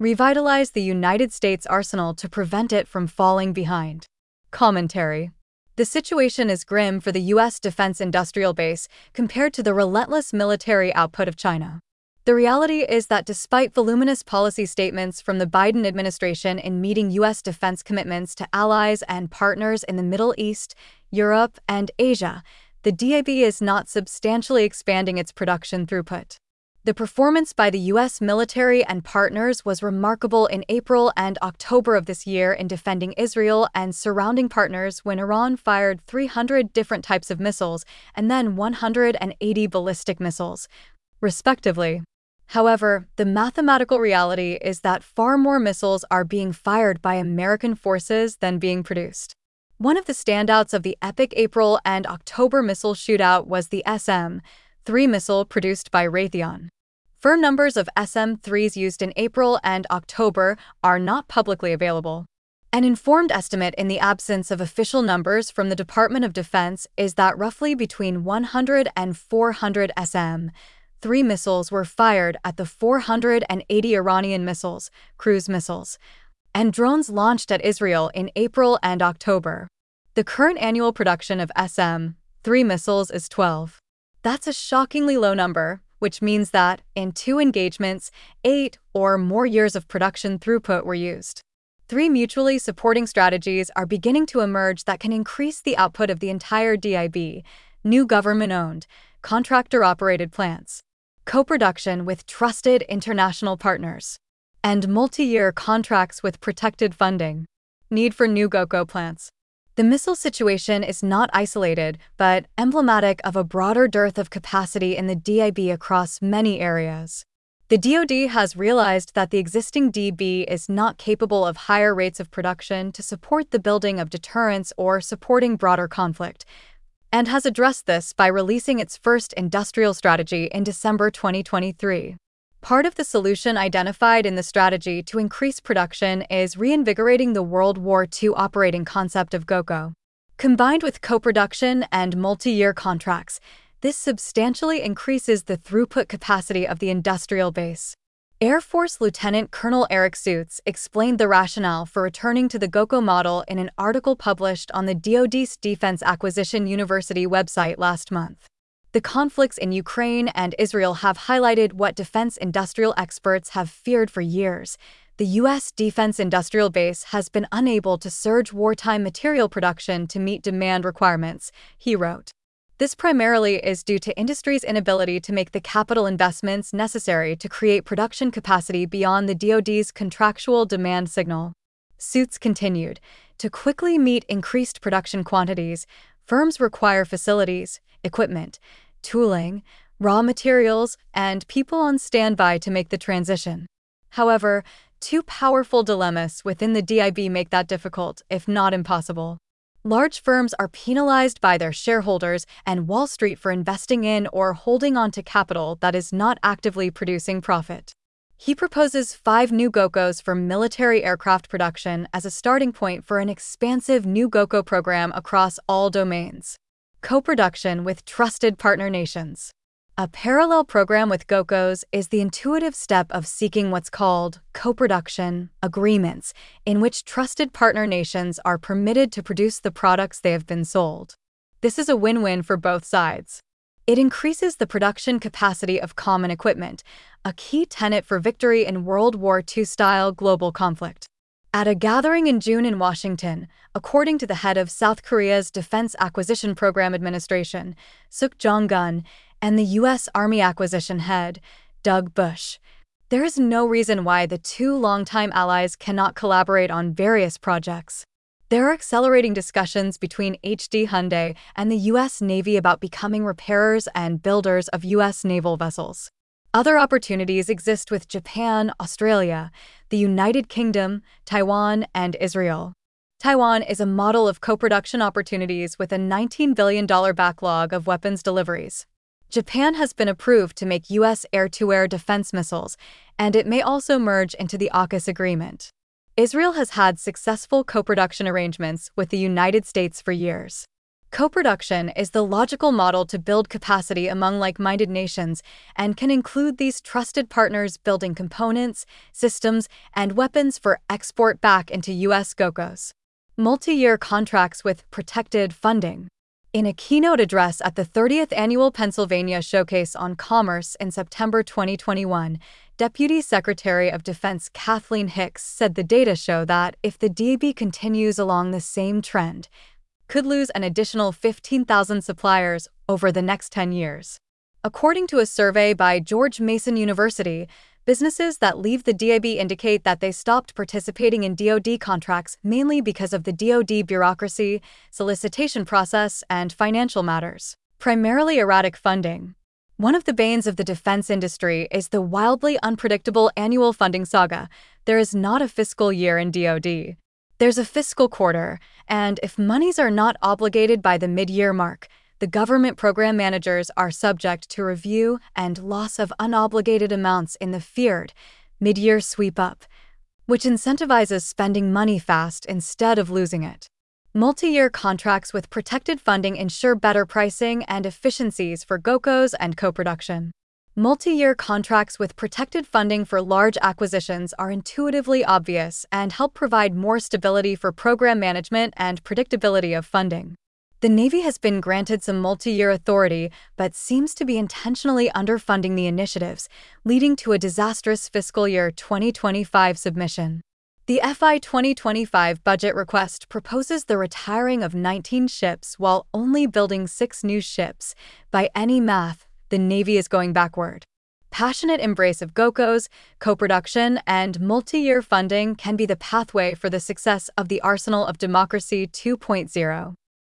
revitalize the United States arsenal to prevent it from falling behind. Commentary. The situation is grim for the U.S. defense industrial base compared to the relentless military output of China. The reality is that despite voluminous policy statements from the Biden administration in meeting U.S. defense commitments to allies and partners in the Middle East, Europe, and Asia, the DIB is not substantially expanding its production throughput. The performance by the U.S. military and partners was remarkable in April and October of this year in defending Israel and surrounding partners when Iran fired 300 different types of missiles and then 180 ballistic missiles, respectively. However, the mathematical reality is that far more missiles are being fired by American forces than being produced. One of the standouts of the epic April and October missile shootout was the SM-3 missile produced by Raytheon. Firm numbers of SM-3s used in April and October are not publicly available. An informed estimate in the absence of official numbers from the Department of Defense is that roughly between 100 and 400 SM-3 missiles were fired at the 480 Iranian missiles, cruise missiles, and drones launched at Israel in April and October. The current annual production of SM-3 missiles is 12. That's a shockingly low number, which means that, in 2 engagements, 8 or more years of production throughput were used. 3 mutually supporting strategies are beginning to emerge that can increase the output of the entire DIB: new government-owned, contractor-operated plants, co-production with trusted international partners, and multi-year contracts with protected funding. Need for new GOCO plants. The missile situation is not isolated, but emblematic of a broader dearth of capacity in the DIB across many areas. The DoD has realized that the existing DB is not capable of higher rates of production to support the building of deterrence or supporting broader conflict, and has addressed this by releasing its first industrial strategy in December 2023. Part of the solution identified in the strategy to increase production is reinvigorating the World War II operating concept of GOCO. Combined with co-production and multi-year contracts, this substantially increases the throughput capacity of the industrial base. Air Force Lieutenant Colonel Eric Suits explained the rationale for returning to the GOCO model in an article published on the DoD's Defense Acquisition University website last month. The conflicts in Ukraine and Israel have highlighted what defense industrial experts have feared for years. The U.S. defense industrial base has been unable to surge wartime material production to meet demand requirements, he wrote. This primarily is due to industry's inability to make the capital investments necessary to create production capacity beyond the DoD's contractual demand signal. Suits continued. To quickly meet increased production quantities, firms require facilities, equipment, tooling, raw materials, and people on standby to make the transition. However, 2 powerful dilemmas within the DIB make that difficult, if not impossible. Large firms are penalized by their shareholders and Wall Street for investing in or holding on to capital that is not actively producing profit. He proposes 5 new GOCOs for military aircraft production as a starting point for an expansive new GOCO program across all domains. Co-production with trusted partner nations. A parallel program with GOCOs is the intuitive step of seeking what's called co-production agreements, in which trusted partner nations are permitted to produce the products they have been sold. This is a win-win for both sides. It increases the production capacity of common equipment, a key tenet for victory in World War II-style global conflict. At a gathering in June in Washington, according to the head of South Korea's Defense Acquisition Program Administration, Suk Jong-gun, and the U.S. Army Acquisition Head, Doug Bush, there is no reason why the 2 longtime allies cannot collaborate on various projects. There are accelerating discussions between HD Hyundai and the U.S. Navy about becoming repairers and builders of U.S. naval vessels. Other opportunities exist with Japan, Australia, the United Kingdom, Taiwan, and Israel. Taiwan is a model of co-production opportunities with a $19 billion backlog of weapons deliveries. Japan has been approved to make U.S. air-to-air defense missiles, and it may also merge into the AUKUS agreement. Israel has had successful co-production arrangements with the United States for years. Co-production is the logical model to build capacity among like-minded nations and can include these trusted partners building components, systems, and weapons for export back into U.S. GOCOs. Multi-year contracts with protected funding. In a keynote address at the 30th Annual Pennsylvania Showcase on Commerce in September 2021, Deputy Secretary of Defense Kathleen Hicks said the data show that if the DoD continues along the same trend, could lose an additional 15,000 suppliers over the next 10 years. According to a survey by George Mason University, businesses that leave the DoD indicate that they stopped participating in DoD contracts mainly because of the DoD bureaucracy, solicitation process, and financial matters, primarily erratic funding. One of the banes of the defense industry is the wildly unpredictable annual funding saga. There is not a fiscal year in DoD. There's a fiscal quarter, and if monies are not obligated by the mid-year mark, the government program managers are subject to review and loss of unobligated amounts in the feared mid-year sweep-up, which incentivizes spending money fast instead of losing it. Multi-year contracts with protected funding ensure better pricing and efficiencies for GOCOs and co-production. Multi-year contracts with protected funding for large acquisitions are intuitively obvious and help provide more stability for program management and predictability of funding. The Navy has been granted some multi-year authority, but seems to be intentionally underfunding the initiatives, leading to a disastrous fiscal year 2025 submission. The FY 2025 budget request proposes the retiring of 19 ships while only building 6 new ships. By any math, the Navy is going backward. Passionate embrace of GOCOs, co-production, and multi-year funding can be the pathway for the success of the Arsenal of Democracy 2.0.